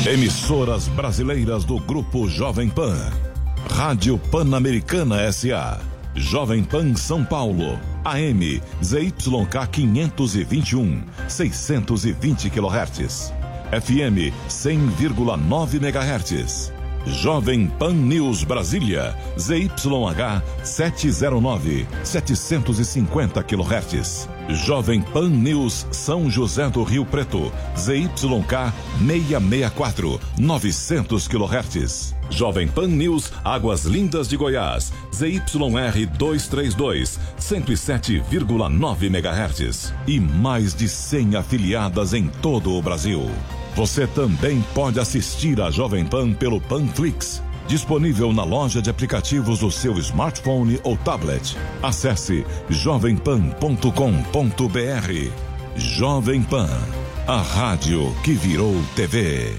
Emissoras brasileiras do Grupo Jovem Pan. Rádio Pan-Americana S.A. Jovem Pan São Paulo. AM ZYK 521, 620 kHz. FM 100,9 MHz. Jovem Pan News Brasília, ZYH 709, 750 kHz. Jovem Pan News São José do Rio Preto, ZYK 664, 900 kHz. Jovem Pan News Águas Lindas de Goiás, ZYR 232, 107,9 MHz. E mais de 100 afiliadas em todo o Brasil. Você também pode assistir a Jovem Pan pelo Panflix, disponível na loja de aplicativos do seu smartphone ou tablet. Acesse jovempan.com.br. Jovem Pan, a rádio que virou TV.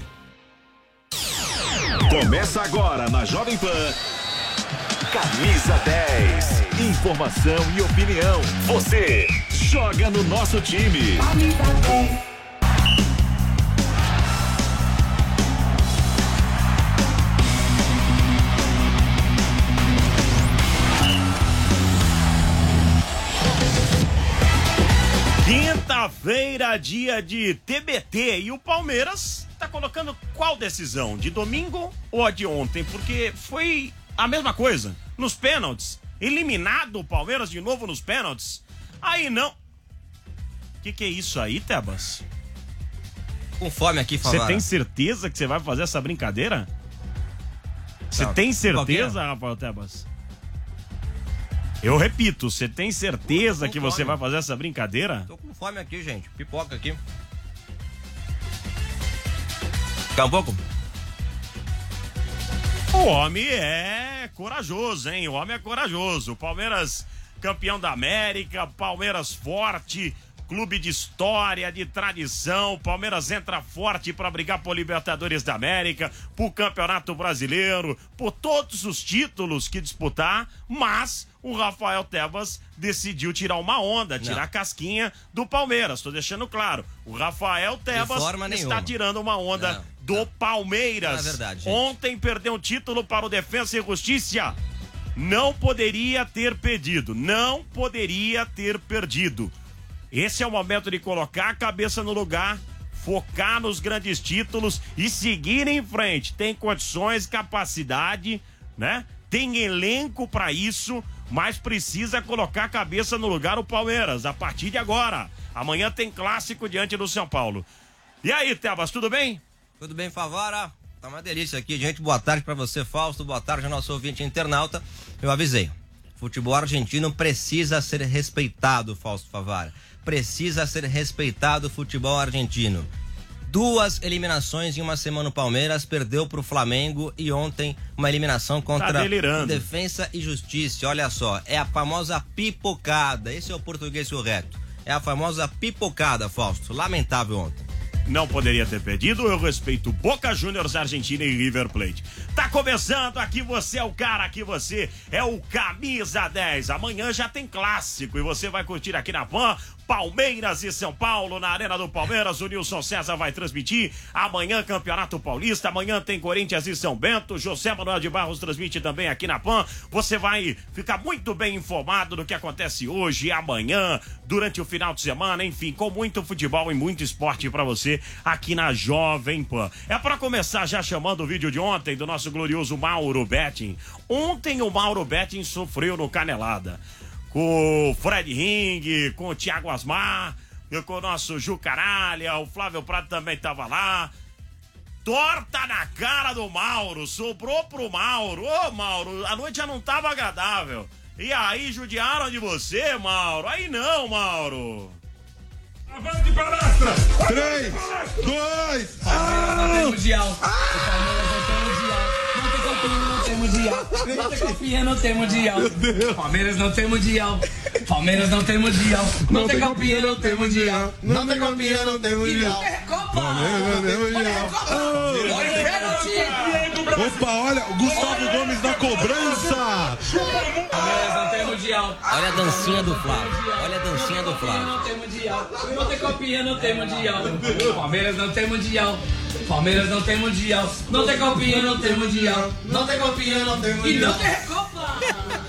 Começa agora na Jovem Pan. Camisa 10. Informação e opinião. Você joga no nosso time. Camisa 10. Quinta-feira, dia de TBT, e o Palmeiras tá colocando qual decisão? De domingo ou a de ontem? Porque foi a mesma coisa, nos pênaltis, eliminado o Palmeiras de novo nos pênaltis. Aí não. Que é isso aí, Tebas? Com fome aqui, Favara. Você tem certeza que você vai fazer essa brincadeira? Você tem certeza, Rafael Tebas? Eu repito, você tem certeza que você vai fazer essa brincadeira? Tô com fome aqui, gente. Pipoca aqui. Quer um pouco? O homem é corajoso, hein? O homem é corajoso. Palmeiras campeão da América, Palmeiras forte, clube de história, de tradição. Palmeiras entra forte para brigar por Libertadores da América, por Campeonato Brasileiro, por todos os títulos que disputar, mas o Rafael Tebas decidiu tirar uma onda, tirar a casquinha do Palmeiras. Tô deixando claro, o Rafael Tebas está tirando uma onda do Palmeiras. Não é verdade, gente. Ontem perdeu um título para o Defensa e Justiça. Não poderia ter perdido, não poderia ter perdido. Esse é o momento de colocar a cabeça no lugar, focar nos grandes títulos e seguir em frente. Tem condições, capacidade, né? Tem elenco para isso, mas precisa colocar a cabeça no lugar o Palmeiras, a partir de agora. Amanhã tem clássico diante do São Paulo. E aí, Tebas, tudo bem? Tudo bem, Favara? Tá uma delícia aqui, gente. Boa tarde pra você, Fausto. Boa tarde ao nosso ouvinte internauta. Eu avisei. Futebol argentino precisa ser respeitado, Fausto Favara. Precisa ser respeitado o futebol argentino. 2 eliminações em uma semana o Palmeiras, perdeu pro Flamengo e ontem uma eliminação contra Defensa e Justiça. Olha só, é a famosa pipocada, esse é o português correto. É a famosa pipocada, Fausto. Lamentável ontem. Não poderia ter perdido, eu respeito Boca Juniors, Argentina e River Plate. Tá começando, aqui você é o cara, aqui você é o Camisa 10. Amanhã já tem clássico e você vai curtir aqui na Pan, Palmeiras e São Paulo, na Arena do Palmeiras. O Nilson César vai transmitir. Amanhã, Campeonato Paulista. Amanhã tem Corinthians e São Bento. José Manuel de Barros transmite também aqui na Pan. Você vai ficar muito bem informado do que acontece hoje e amanhã, durante o final de semana, enfim, com muito futebol e muito esporte pra você aqui na Jovem Pan. É pra começar já chamando o vídeo de ontem do nosso glorioso Mauro Betting. Ontem o Mauro Betting sofreu no Canelada. Com o Fred Ring, com o Thiago Asmar, com o nosso Ju Caralha, o Flávio Prado também tava lá. Torta na cara do Mauro, sobrou pro Mauro. Ô, Mauro, a noite já não tava agradável. E aí, judiaram de você, Mauro? Aí não, Mauro. Avante palestra! 3, 2, Palmeiras não tem mundial. O Palmeiras não tem mundial. Não tem mundial. Não tem campeão, não tem mundial. Palmeiras não tem mundial. Palmeiras não tem mundial. Não tem campeão, não tem mundial. Não tem campeão, não tem mundial. Palmeiras não tem mundial. Opa, olha, o Gustavo Gomes da cobrança. Palmeiras não tem mundial. mundial. Olha a dancinha do Flávio. Olha a dancinha do Flávio. Não tem mundial. Não tem copinha, não tem mundial. Palmeiras não tem mundial. Palmeiras não tem mundial. Não tem copinha, não tem mundial. Não tem copinha, não tem mundial. E não tem Recopa.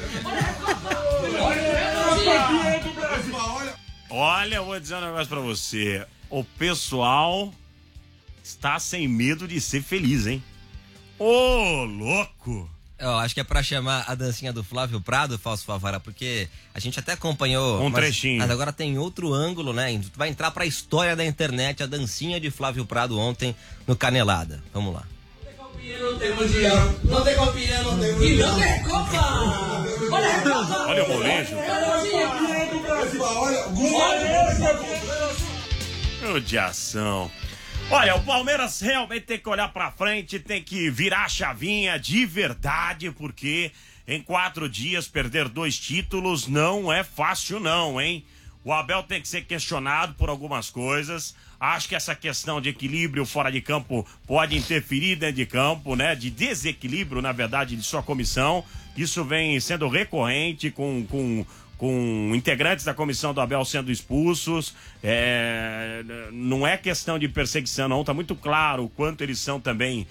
Olha, eu vou dizer um negócio pra você. O pessoal está sem medo de ser feliz, hein? Ô, louco! Eu acho que é pra chamar a dancinha do Flávio Prado, Fausto Favara, porque a gente até acompanhou... trechinho. Mas agora tem outro ângulo, né? Vai entrar pra história da internet a dancinha de Flávio Prado ontem no Canelada. Vamos lá. Não tem mundial. Não tem copinha, não tem mundial. E não tem Recopa. Olha a Recopa. Olha o molejo. Judiação. Olha, o Palmeiras realmente tem que olhar pra frente, tem que virar a chavinha de verdade, porque em 4 dias perder 2 títulos não é fácil não, hein? O Abel tem que ser questionado por algumas coisas. Acho que essa questão de equilíbrio fora de campo pode interferir dentro de campo, né? De desequilíbrio, na verdade, de sua comissão. Isso vem sendo recorrente com integrantes da comissão do Abel sendo expulsos. Não é questão de perseguição, não. Tá muito claro o quanto eles são também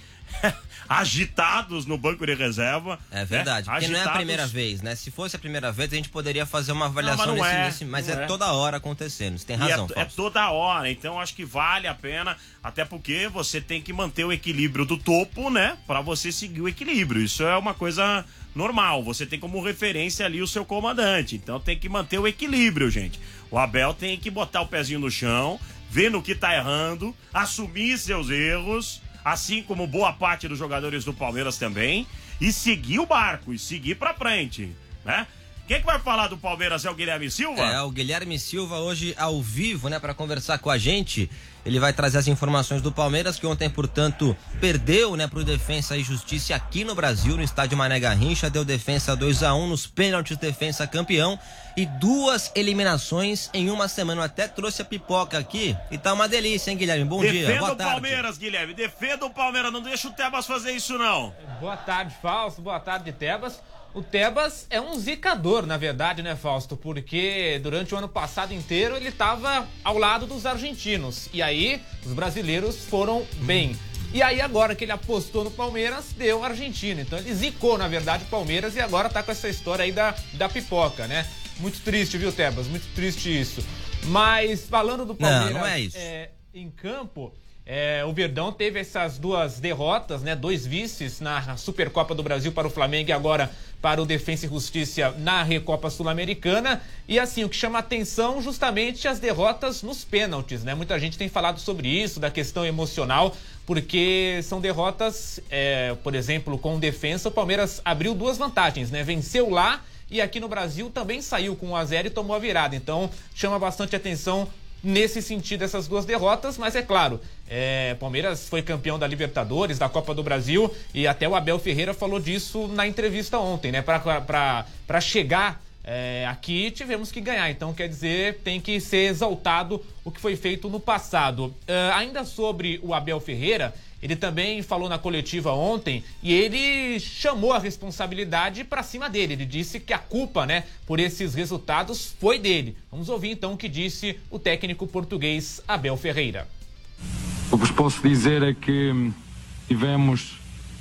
agitados no banco de reserva. É verdade, né? porque Agitados. não é a primeira vez, né? Se fosse a primeira vez, a gente poderia fazer uma avaliação mas não é toda hora acontecendo. Você tem razão, é toda hora, então acho que vale a pena, até porque você tem que manter o equilíbrio do topo, né? Pra você seguir o equilíbrio. Isso é uma coisa normal, você tem como referência ali o seu comandante, então tem que manter o equilíbrio, gente. O Abel tem que botar o pezinho no chão, ver no que tá errando, assumir seus erros, assim como boa parte dos jogadores do Palmeiras também, e seguir o barco, e seguir pra frente, né? Quem que vai falar do Palmeiras é o Guilherme Silva? É, o Guilherme Silva hoje ao vivo, né, para conversar com a gente. Ele vai trazer as informações do Palmeiras, que ontem, portanto, perdeu, né, pro Defensa e Justiça aqui no Brasil, no estádio Mané Garrincha, deu Defensa 2-1 nos pênaltis, Defensa campeão, e 2 eliminações em uma semana. Eu até trouxe a pipoca aqui e tá uma delícia, hein, Guilherme? Bom dia, boa tarde. Defenda o Palmeiras, Guilherme, defenda o Palmeiras, não deixa o Tebas fazer isso, não. Boa tarde, Fausto, boa tarde, Tebas. O Tebas é um zicador, na verdade, né, Fausto? Porque durante o ano passado inteiro ele estava ao lado dos argentinos. E aí, os brasileiros foram bem. E aí, agora que ele apostou no Palmeiras, deu Argentina. Então ele zicou, na verdade, o Palmeiras e agora tá com essa história aí da pipoca, né? Muito triste, viu, Tebas? Muito triste isso. Mas, falando do Palmeiras... Não é isso. Em campo... o Verdão teve essas 2 derrotas, né? 2 vices na Supercopa do Brasil para o Flamengo e agora para o Defensa e Justiça na Recopa Sul-Americana. E assim, o que chama atenção justamente as derrotas nos pênaltis, né? Muita gente tem falado sobre isso, da questão emocional, porque são derrotas, por exemplo, com o Defensa, o Palmeiras abriu 2 vantagens, né? Venceu lá e aqui no Brasil também saiu com 1-0 e tomou a virada. Então, chama bastante atenção nesse sentido, essas 2 derrotas, mas é claro, Palmeiras foi campeão da Libertadores, da Copa do Brasil, e até o Abel Ferreira falou disso na entrevista ontem, né? Para chegar aqui tivemos que ganhar, então quer dizer, tem que ser exaltado o que foi feito no passado. Ainda sobre o Abel Ferreira, ele também falou na coletiva ontem e ele chamou a responsabilidade para cima dele. Ele disse que a culpa, né, por esses resultados foi dele. Vamos ouvir então o que disse o técnico português Abel Ferreira. O que vos posso dizer é que tivemos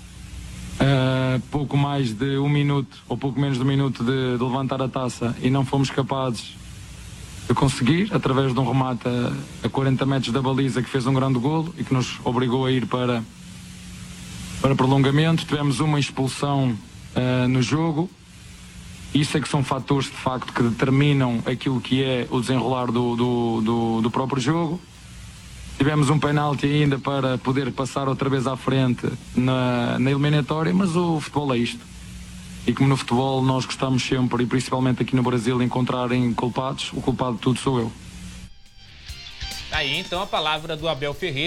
pouco mais de 1 minuto ou pouco menos de 1 minuto de levantar a taça e não fomos capazes de conseguir, através de um remate a 40 metros da baliza, que fez um grande golo e que nos obrigou a ir para prolongamento. Tivemos uma expulsão no jogo. Isso é que são fatores de facto que determinam aquilo que é o desenrolar do próprio jogo. Tivemos um penalti ainda para poder passar outra vez à frente na eliminatória, mas o futebol é isto. E como no futebol nós gostamos sempre, e principalmente aqui no Brasil, encontrarem culpados, o culpado de tudo sou eu. Aí então a palavra do Abel Ferreira,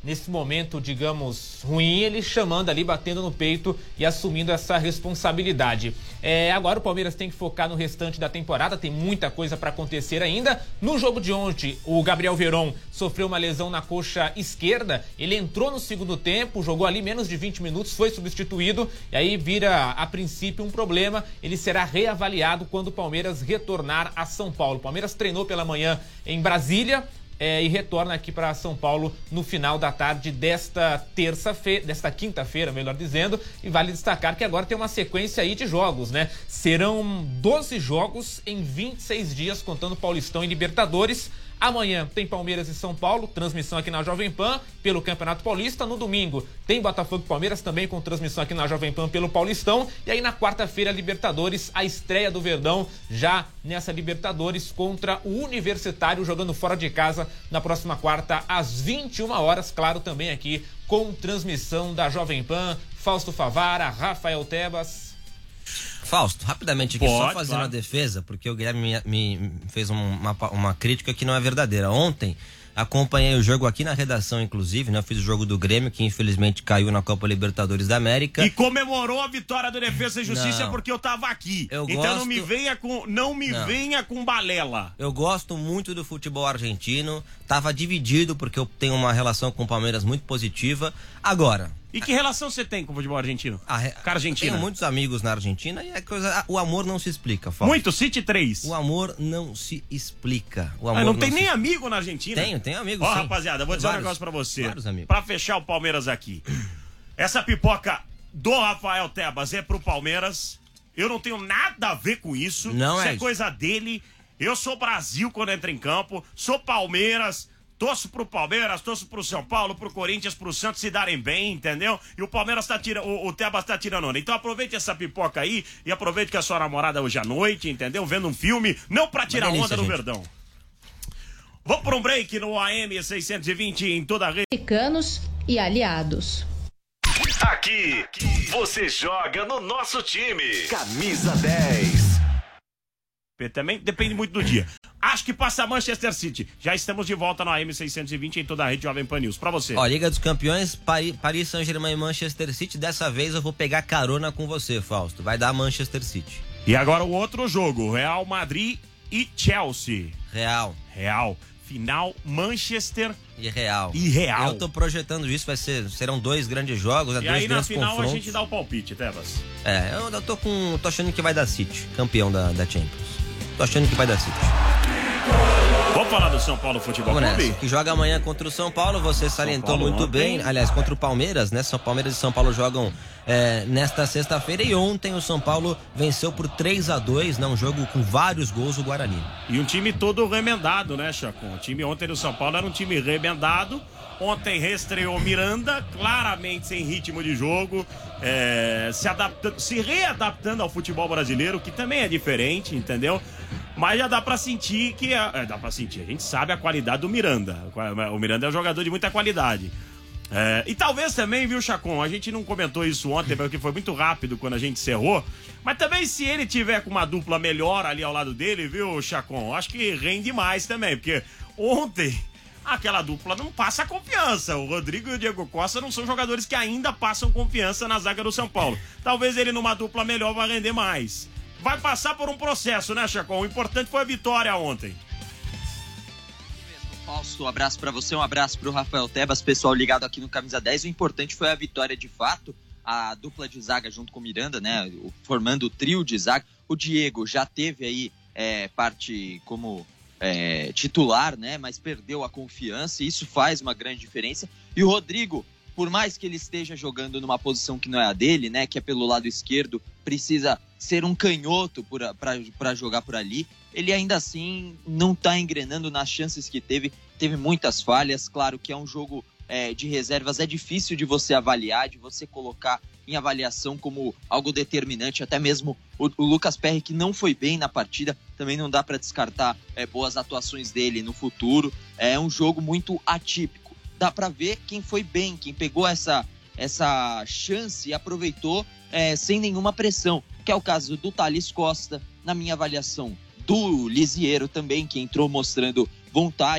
nesse momento, digamos, ruim, ele chamando ali, batendo no peito e assumindo essa responsabilidade. Agora o Palmeiras tem que focar no restante da temporada, tem muita coisa para acontecer ainda. No jogo de ontem, o Gabriel Veron sofreu uma lesão na coxa esquerda, ele entrou no segundo tempo, jogou ali menos de 20 minutos, foi substituído, e aí vira, a princípio, um problema. Ele será reavaliado quando o Palmeiras retornar a São Paulo. O Palmeiras treinou pela manhã em Brasília, e retorna aqui para São Paulo no final da tarde desta quinta-feira, melhor dizendo, e vale destacar que agora tem uma sequência aí de jogos, né? Serão 12 jogos em 26 dias, contando Paulistão e Libertadores. Amanhã tem Palmeiras e São Paulo, transmissão aqui na Jovem Pan pelo Campeonato Paulista. No domingo tem Botafogo e Palmeiras também com transmissão aqui na Jovem Pan pelo Paulistão. E aí na quarta-feira, Libertadores, a estreia do Verdão já nessa Libertadores contra o Universitário, jogando fora de casa na próxima quarta às 21 horas. Claro, também aqui com transmissão da Jovem Pan, Fausto Favara, Rafael Tebas. Fausto, rapidamente aqui, só fazendo a defesa, porque o Guilherme me fez uma crítica que não é verdadeira. Ontem, acompanhei o jogo aqui na redação, inclusive, né? Eu fiz o jogo do Grêmio, que infelizmente caiu na Copa Libertadores da América. E comemorou a vitória do Defesa e Justiça porque eu tava aqui. Não me venha com balela. Eu gosto muito do futebol argentino, tava dividido porque eu tenho uma relação com o Palmeiras muito positiva. Agora... E que relação você tem com o futebol argentino? Com a Argentina? Tenho muitos amigos na Argentina e o amor não se explica, Fausto. Muito, cite 3. O amor não se explica. O amor não tem nem amigo na Argentina? Tenho amigos, sim. Rapaziada, vou dizer um negócio pra você. Vários amigos. Pra fechar o Palmeiras aqui. Essa pipoca do Rafael Tebas é pro Palmeiras. Eu não tenho nada a ver com isso. Não isso é é coisa dele. Eu sou Brasil quando entra em campo. Sou Palmeiras. Torço pro Palmeiras, torço pro São Paulo, pro Corinthians, pro Santos se darem bem, entendeu? E o Palmeiras tá tirando, o Tebas tá tirando onda. Então aproveite essa pipoca aí e aproveite que a sua namorada hoje à noite, entendeu? Vendo um filme, não pra tirar onda no Verdão. Vamos pra um break no AM 620 em toda a rede. Americanos e aliados. Aqui, você joga no nosso time. Camisa 10. Também depende muito do dia. Acho que passa Manchester City. Já estamos de volta no AM 620 em toda a rede Jovem Pan News. Pra você. Liga dos Campeões, Paris Saint-Germain e Manchester City. Dessa vez eu vou pegar carona com você, Fausto. Vai dar Manchester City. E agora o outro jogo, Real Madrid e Chelsea. Real. Final, Manchester e Real. Eu tô projetando isso, serão 2 grandes jogos, e dois aí grandes na final confrontos. A gente dá o palpite, Tebas. Eu tô achando que vai dar City, campeão da Champions. Tô achando que vai dar City. Vamos falar do São Paulo Futebol Clube? Que joga amanhã contra o São Paulo, você salientou muito bem. Aliás, contra o Palmeiras, né? Palmeiras e São Paulo jogam nesta sexta-feira. E ontem o São Paulo venceu por 3-2, né? Um jogo com vários gols do Guarani. E um time todo remendado, né, Chacon? O time ontem do São Paulo era um time remendado. Ontem reestreou Miranda, claramente sem ritmo de jogo, se readaptando ao futebol brasileiro, que também é diferente, entendeu? Mas já dá pra sentir que... dá pra sentir, a gente sabe a qualidade do Miranda. O Miranda é um jogador de muita qualidade. E talvez também, viu, Chacon? A gente não comentou isso ontem, porque foi muito rápido quando a gente encerrou. Mas também se ele tiver com uma dupla melhor ali ao lado dele, viu, Chacon? Acho que rende mais também, porque ontem... aquela dupla não passa confiança. O Rodrigo e o Diego Costa não são jogadores que ainda passam confiança na zaga do São Paulo. Talvez ele numa dupla melhor vai render mais. Vai passar por um processo, né, Chacon? O importante foi a vitória ontem. Fausto, um abraço pra você, um abraço pro Rafael Tebas, pessoal ligado aqui no Camisa 10. O importante foi a vitória de fato, a dupla de zaga junto com o Miranda, né, formando o trio de zaga. O Diego já teve aí parte como... titular, né? Mas perdeu a confiança e isso faz uma grande diferença. E o Rodrigo, por mais que ele esteja jogando numa posição que não é a dele, né? Que é pelo lado esquerdo, precisa ser um canhoto para jogar por ali. Ele ainda assim não está engrenando nas chances que teve. Teve muitas falhas. Claro que é um jogo de reservas, é difícil de você avaliar, de você colocar em avaliação como algo determinante. Até mesmo o Lucas Perry, que não foi bem na partida, também não dá para descartar boas atuações dele no futuro. É um jogo muito atípico. Dá para ver quem foi bem, quem pegou essa chance e aproveitou sem nenhuma pressão, que é o caso do Thales Costa, na minha avaliação, do Lisiero também, que entrou mostrando vontade.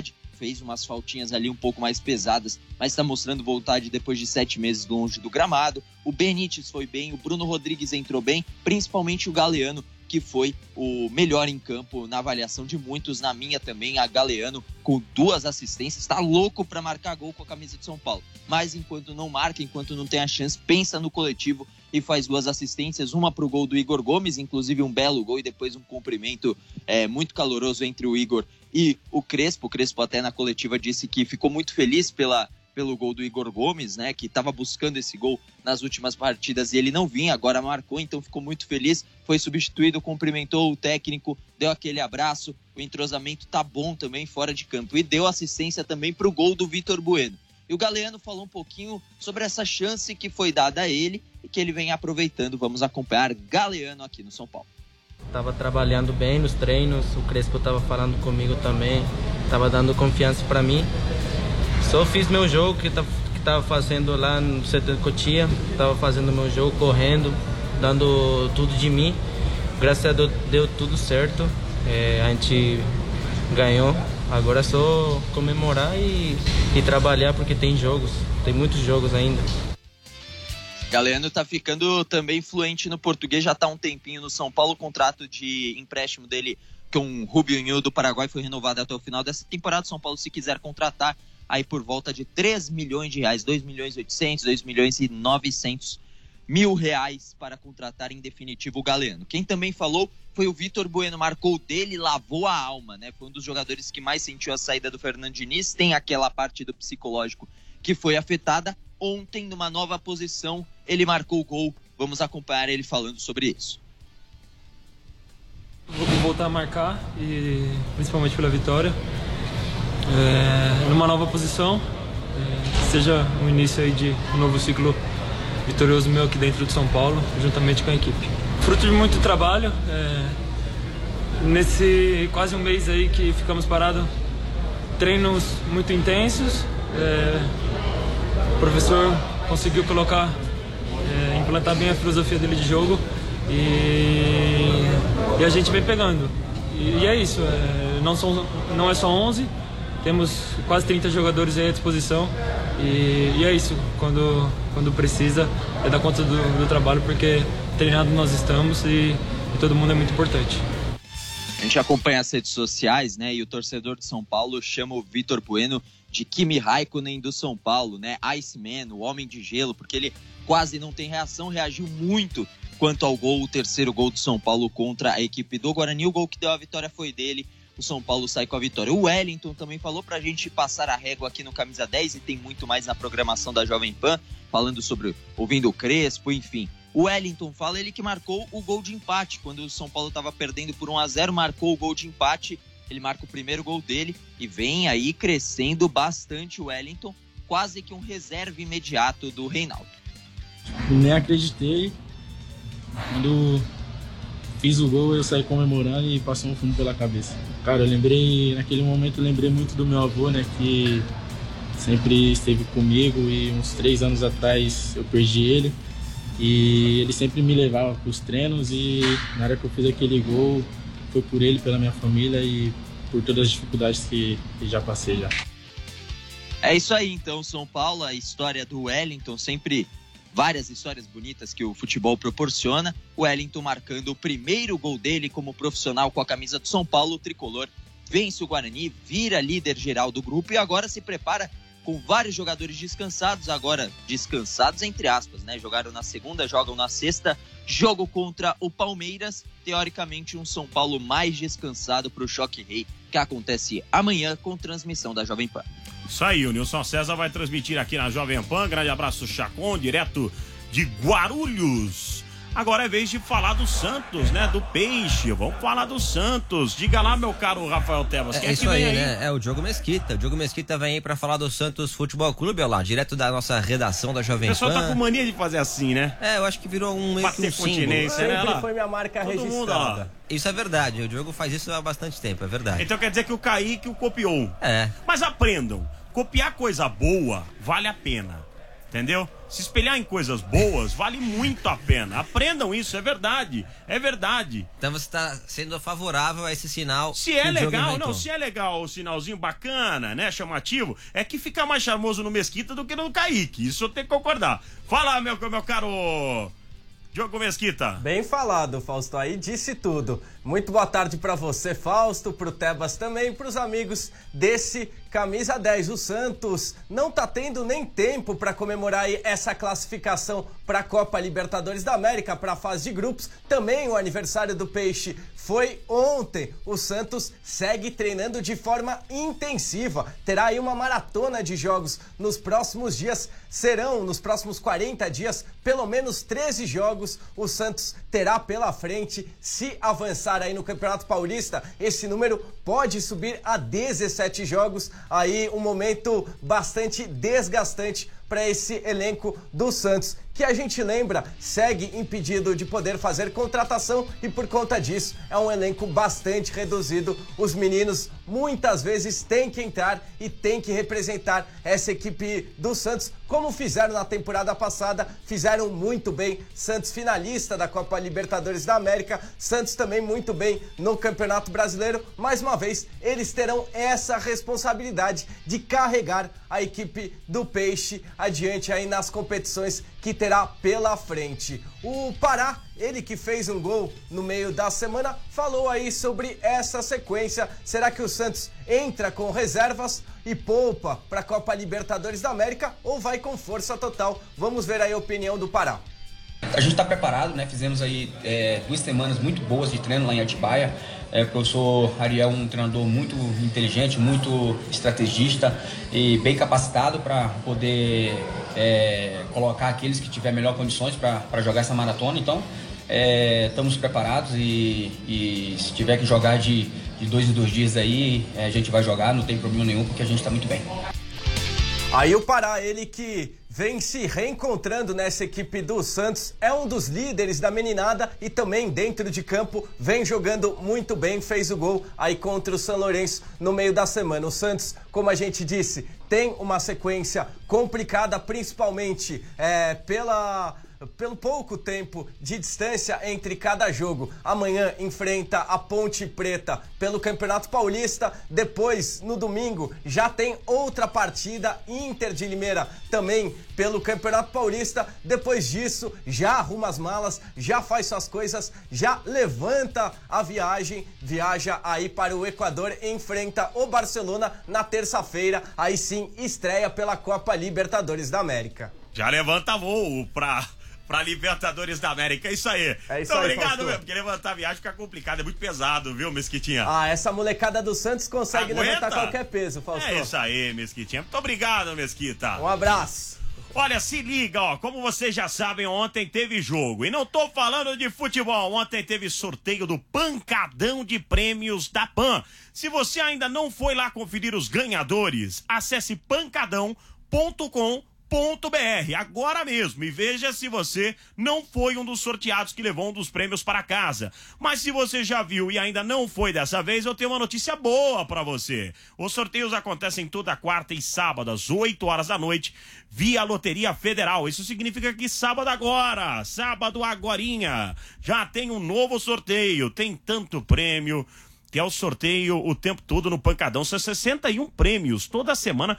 fez umas faltinhas ali um pouco mais pesadas, mas está mostrando vontade depois de 7 meses longe do gramado. O Benítez foi bem, o Bruno Rodrigues entrou bem, principalmente o Galeano, que foi o melhor em campo na avaliação de muitos, na minha também. A Galeano com 2 assistências, tá louco para marcar gol com a camisa de São Paulo, mas enquanto não marca, enquanto não tem a chance, pensa no coletivo e faz 2 assistências, uma pro gol do Igor Gomes, inclusive um belo gol, e depois um cumprimento muito caloroso entre o Igor e o Crespo. O Crespo até na coletiva disse que ficou muito feliz pelo gol do Igor Gomes, né, que estava buscando esse gol nas últimas partidas e ele não vinha, agora marcou, então ficou muito feliz, foi substituído, cumprimentou o técnico, deu aquele abraço, o entrosamento tá bom também fora de campo, e deu assistência também pro gol do Vitor Bueno. E o Galeano falou um pouquinho sobre essa chance que foi dada a ele e que ele vem aproveitando. Vamos acompanhar Galeano aqui no São Paulo. Tava trabalhando bem nos treinos, o Crespo tava falando comigo também, tava dando confiança para mim. Só fiz meu jogo que tava fazendo lá no CT de Cotia, tava fazendo meu jogo, correndo, dando tudo de mim. Graças a Deus deu tudo certo, a gente ganhou. Agora é só comemorar e trabalhar, porque tem muitos jogos ainda. Galeano tá ficando também fluente no português, já tá há um tempinho no São Paulo. O contrato de empréstimo dele com o Rubinho do Paraguai foi renovado até o final dessa temporada. São Paulo, se quiser contratar, aí por volta de 3 milhões de reais, 2 milhões e 800, 2 milhões e 900 mil reais para contratar em definitivo o Galeano. Quem também falou foi o Vitor Bueno, marcou dele, lavou a alma, né? Foi um dos jogadores que mais sentiu a saída do Fernando Diniz, tem aquela parte do psicológico que foi afetada. Ontem, numa nova posição, ele marcou o gol. Vamos acompanhar ele falando sobre isso. Vou voltar a marcar, e principalmente pela vitória. Numa nova posição, que seja o início aí de um novo ciclo vitorioso meu aqui dentro de São Paulo, juntamente com a equipe. Fruto de muito trabalho, nesse quase um mês aí que ficamos parados, treinos muito intensos, o professor conseguiu implantar bem a filosofia dele de jogo e a gente vem pegando. E é isso, não é só 11, temos quase 30 jogadores aí à disposição e é isso, quando precisa é dar conta do trabalho, porque treinado nós estamos e todo mundo é muito importante. A gente acompanha as redes sociais, né, e o torcedor de São Paulo chama o Vitor Bueno de Kimi Raikkonen do São Paulo, né, Iceman, o homem de gelo, porque ele quase não tem reação, reagiu muito quanto ao gol, o terceiro gol do São Paulo contra a equipe do Guarani. O gol que deu a vitória foi dele, o São Paulo sai com a vitória. O Wellington também falou pra gente passar a régua aqui no Camisa 10 e tem muito mais na programação da Jovem Pan, falando sobre, ouvindo o Crespo, enfim. O Wellington fala, ele que marcou o gol de empate, quando o São Paulo estava perdendo por 1-0, marcou o gol de empate, ele marca o primeiro gol dele e vem aí crescendo bastante o Wellington, quase que um reserva imediato do Reinaldo. Nem acreditei, quando fiz o gol eu saí comemorando e passou um fundo pela cabeça. Cara, naquele momento eu lembrei muito do meu avô, né, que sempre esteve comigo e uns 3 anos atrás eu perdi ele. E ele sempre me levava para os treinos e na hora que eu fiz aquele gol foi por ele, pela minha família e por todas as dificuldades que já passei já. É isso aí então, São Paulo, a história do Wellington, sempre várias histórias bonitas que o futebol proporciona. O Wellington marcando o primeiro gol dele como profissional com a camisa do São Paulo, o tricolor vence o Guarani, vira líder geral do grupo e agora se prepara com vários jogadores descansados, agora descansados entre aspas, né? Jogaram na segunda, jogam na sexta, jogo contra o Palmeiras, teoricamente um São Paulo mais descansado para o Choque Rei, que acontece amanhã com transmissão da Jovem Pan. Isso aí, o Nilson César vai transmitir aqui na Jovem Pan, grande abraço Chacon, direto de Guarulhos. Agora é vez de falar do Santos, né? Do Peixe. Vamos falar do Santos. Diga lá, meu caro Rafael Tebas. Quem é isso que vem aí, né? É o Diogo Mesquita. O Diogo Mesquita vem aí pra falar do Santos Futebol Clube, olha lá, direto da nossa redação da Jovem Pan. O pessoal tá com mania de fazer assim, né? Eu acho que virou meio que um símbolo. Né? Sempre foi minha marca todo registrada. Mundo, ó. Isso é verdade, o Diogo faz isso há bastante tempo, é verdade. Então quer dizer que o Kaique o copiou. É. Mas aprendam, copiar coisa boa vale a pena. Entendeu? Se espelhar em coisas boas vale muito a pena. Aprendam isso, é verdade. É verdade. Então você está sendo favorável a esse sinal. Se é legal, não, se é legal o sinalzinho bacana, né, chamativo, é que fica mais charmoso no Mesquita do que no Kaique. Isso eu tenho que concordar. Fala, meu caro Diogo Mesquita. Bem falado, Fausto, aí disse tudo. Muito boa tarde pra você, Fausto, pro Tebas também, pros amigos desse Camisa 10. O Santos não tá tendo nem tempo para comemorar aí essa classificação para a Copa Libertadores da América, para a fase de grupos. Também o aniversário do Peixe foi ontem. O Santos segue treinando de forma intensiva. Terá aí uma maratona de jogos nos próximos dias. Serão, nos próximos 40 dias, pelo menos 13 jogos o Santos terá pela frente. Se avançar aí no Campeonato Paulista, esse número pode subir a 17 jogos. Aí um momento bastante desgastante para esse elenco do Santos, que a gente lembra, segue impedido de poder fazer contratação e por conta disso é um elenco bastante reduzido. Os meninos muitas vezes têm que entrar e têm que representar essa equipe do Santos, como fizeram na temporada passada, fizeram muito bem. Santos finalista da Copa Libertadores da América, Santos também muito bem no Campeonato Brasileiro. Mais uma vez, eles terão essa responsabilidade de carregar a equipe do Peixe adiante aí nas competições que terá pela frente. O Pará, ele que fez um gol no meio da semana, falou aí sobre essa sequência. Será que o Santos entra com reservas e poupa para a Copa Libertadores da América ou vai com força total? Vamos ver aí a opinião do Pará. A gente está preparado, né? Fizemos aí 2 semanas muito boas de treino lá em Atibaia. O professor Ariel é um treinador muito inteligente, muito estrategista e bem capacitado para poder colocar aqueles que tiver melhor condições para jogar essa maratona. Então, estamos preparados e se tiver que jogar de 2 em 2 dias aí, a gente vai jogar, não tem problema nenhum, porque a gente está muito bem. Aí o Pará, ele que vem se reencontrando nessa equipe do Santos, é um dos líderes da meninada e também dentro de campo vem jogando muito bem, fez o gol aí contra o São Lourenço no meio da semana. O Santos, como a gente disse, tem uma sequência complicada, principalmente pelo pouco tempo de distância entre cada jogo. Amanhã enfrenta a Ponte Preta pelo Campeonato Paulista. Depois, no domingo, já tem outra partida, Inter de Limeira, também pelo Campeonato Paulista. Depois disso, já arruma as malas, já faz suas coisas, já levanta a viagem, viaja aí para o Equador e enfrenta o Barcelona na terça-feira. Aí sim, estreia pela Copa Libertadores da América. Já levanta voo pra Libertadores da América, é isso aí. É isso aí, obrigado, meu, porque levantar a viagem fica complicado, é muito pesado, viu, Mesquitinha? Essa molecada do Santos consegue levantar qualquer peso, Fausto. É isso aí, Mesquitinha. Muito obrigado, Mesquita. Um abraço. Olha, se liga, ó, como vocês já sabem, ontem teve jogo. E não tô falando de futebol, ontem teve sorteio do Pancadão de Prêmios da PAN. Se você ainda não foi lá conferir os ganhadores, acesse pancadão.com.br agora mesmo e veja se você não foi um dos sorteados que levou um dos prêmios para casa. Mas se você já viu e ainda não foi dessa vez, eu tenho uma notícia boa para você. Os sorteios acontecem toda quarta e sábado às 8 horas da noite via Loteria Federal. Isso significa que sábado agorinha, já tem um novo sorteio. Tem tanto prêmio que é o sorteio o tempo todo no Pancadão. São 61 prêmios toda semana,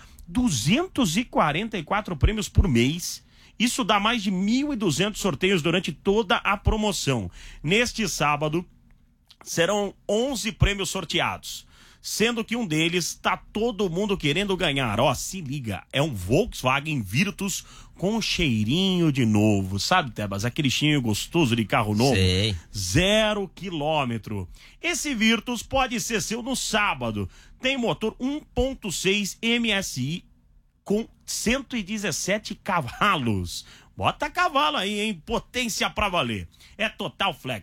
244 prêmios por mês. Isso dá mais de 1.200 sorteios durante toda a promoção. Neste sábado, serão 11 prêmios sorteados, sendo que um deles está todo mundo querendo ganhar. Ó, se liga, é um Volkswagen Virtus com um cheirinho de novo. Sabe, Tebas, aquele cheirinho gostoso de carro novo? Sei. 0 quilômetro. Esse Virtus pode ser seu no sábado. Tem motor 1.6 MSI com 117 cavalos. Bota cavalo aí, hein? Potência pra valer. É total flex.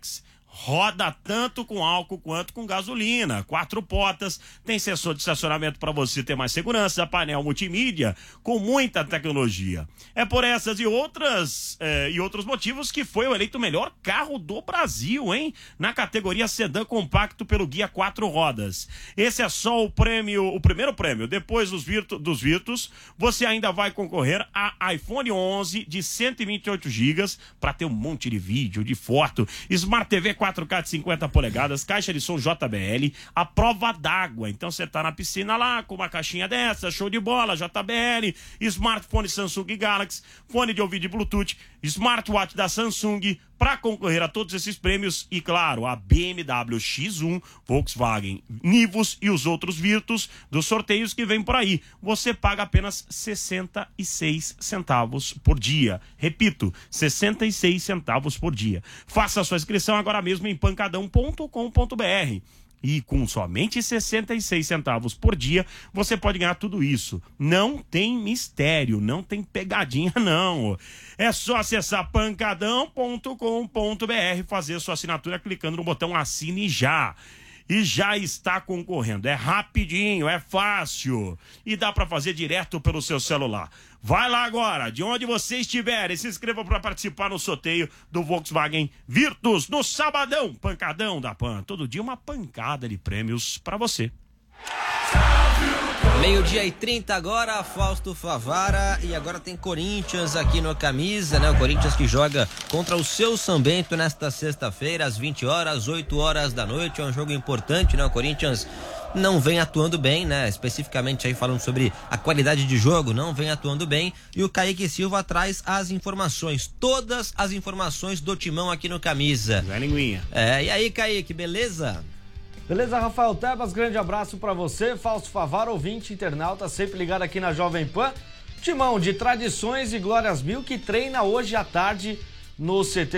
roda tanto com álcool quanto com gasolina. 4 portas, tem sensor de estacionamento para você ter mais segurança, painel multimídia com muita tecnologia. É por essas e outros motivos que foi eleito o melhor carro do Brasil, hein? Na categoria sedã compacto pelo Guia 4 Rodas. Esse é só o primeiro prêmio. Depois dos Virtus, você ainda vai concorrer a iPhone 11 de 128 GB para ter um monte de vídeo, de foto, Smart TV 4K de 50 polegadas, caixa de som JBL, a prova d'água. Então você tá na piscina lá com uma caixinha dessa, show de bola, JBL, smartphone Samsung Galaxy, fone de ouvido de Bluetooth, smartwatch da Samsung, para concorrer a todos esses prêmios e, claro, a BMW X1, Volkswagen Nivus e os outros Virtus dos sorteios que vem por aí. Você paga apenas 66 centavos por dia. Repito, 66 centavos por dia. Faça a sua inscrição agora mesmo em pancadão.com.br. E com somente 66 centavos por dia, você pode ganhar tudo isso. Não tem mistério, não tem pegadinha, não. É só acessar pancadão.com.br, fazer sua assinatura clicando no botão Assine Já. E já está concorrendo. É rapidinho, é fácil. E dá para fazer direto pelo seu celular. Vai lá agora, de onde você estiver, e se inscreva para participar no sorteio do Volkswagen Virtus no sabadão, pancadão da Pan. Todo dia uma pancada de prêmios para você. 12h30 agora, Fausto Favara, e agora tem Corinthians aqui no Camisa, né? O Corinthians que joga contra o seu São Bento nesta sexta-feira, às 20 horas, 8 horas da noite. É um jogo importante, né? O Corinthians não vem atuando bem, né? Especificamente aí falando sobre a qualidade de jogo, não vem atuando bem. E o Kaique Silva traz as informações, todas as informações do Timão aqui no Camisa. Zé Linguinha. E aí, Kaique, beleza? Beleza, Rafael Tebas, grande abraço pra você, Fausto Favara, ouvinte, internauta, sempre ligado aqui na Jovem Pan. Timão de tradições e glórias mil que treina hoje à tarde no CT